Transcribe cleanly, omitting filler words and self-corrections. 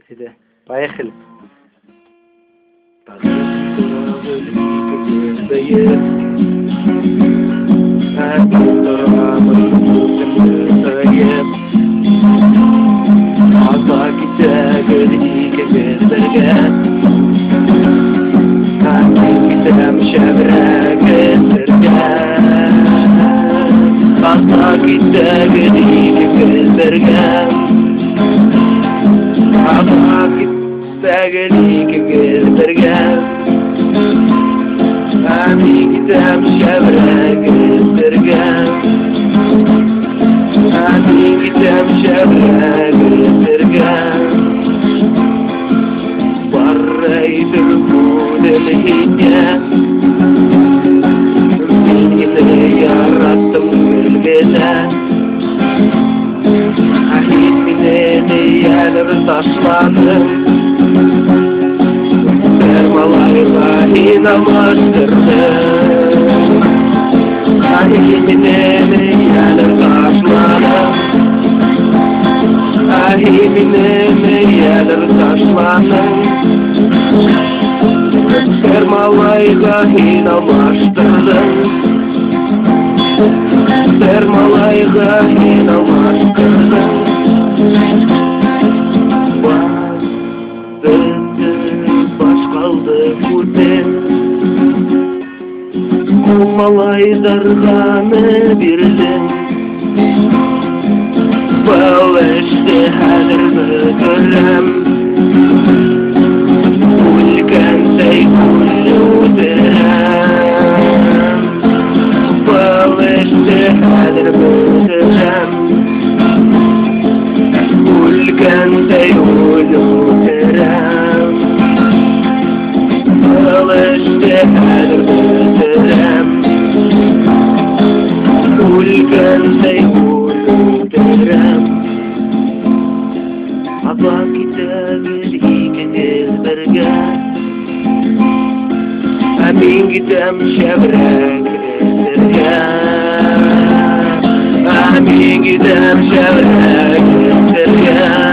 ايه ده؟ Поехали. تاجريك بالبرقان عمي كتاب شبرك البرقان عمي كتاب شبرك البرقان وريت الكون الهجان من إلي الرسم والبيتان عهيد من إلي الرسم هنا مصدرنا هاي منين على العصمانة هاي منين على العصمانة كرم الله هنا مصدرنا كرم الله هنا مصدرنا Malaylarını birden Bağıştı halırını görem Kulken seykulu derem Bağıştı halırını görem Kulken seykulu derem Bağıştı halırını görem كان سيقول ترام عطا كتاب ليك البرقان أمين قدام شبرك السرقان أمين قدام شبرك السرقان